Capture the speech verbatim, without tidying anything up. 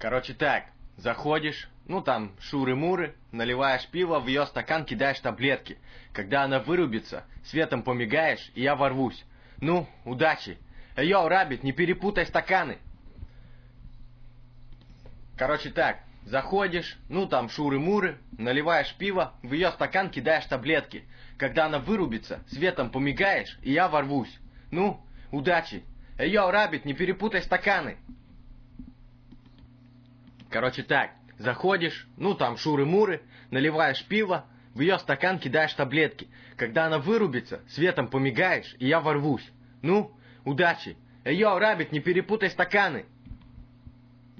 Короче так, заходишь, ну там шуры-муры, наливаешь пиво, в ее стакан кидаешь таблетки. Когда она вырубится, светом помигаешь, и я ворвусь. Ну, удачи. Йоу, Раббит, не перепутай стаканы. Короче так, заходишь, ну там шуры-муры, наливаешь пиво, в ее стакан кидаешь таблетки. Когда она вырубится, светом помигаешь, и я ворвусь. Ну, удачи. Йоу, Раббит, не перепутай стаканы. Короче так, заходишь, ну там шуры-муры, наливаешь пиво, в ее стакан кидаешь таблетки. Когда она вырубится, светом помигаешь, и я ворвусь. Ну, удачи. Йоу, Раббит, не перепутай стаканы.